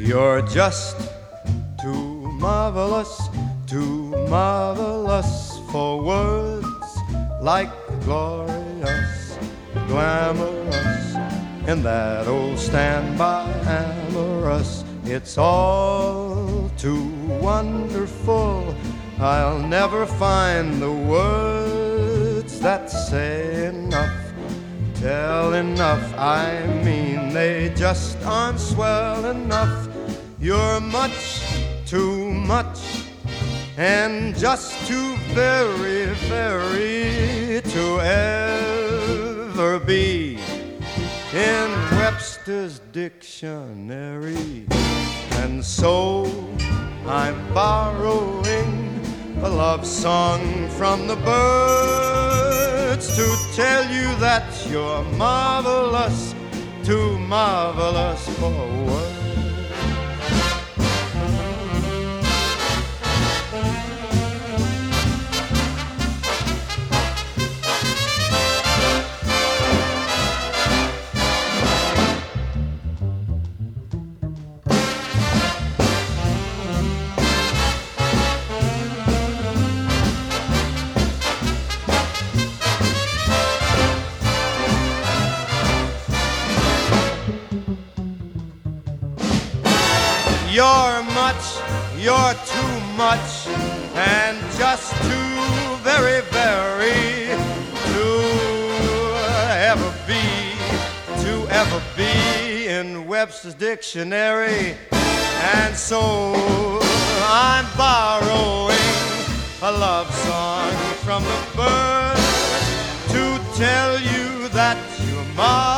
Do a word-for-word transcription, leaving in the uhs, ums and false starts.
You're just too marvelous, too marvelous for words like glorious, glamorous, and that old standby amorous. It's all too wonderful. I'll never find the words that say enough, tell enough. I mean, they just aren't swell enough. You're much too much, and just too very, very to ever be in Webster's dictionary. And so I'm borrowing a love song from the birds to tell you that you're marvelous, too marvelous for words. You're much, you're too much, and just too very, very to ever be, to ever be in Webster's dictionary. And so I'm borrowing a love song from the birds to tell you that you're mine.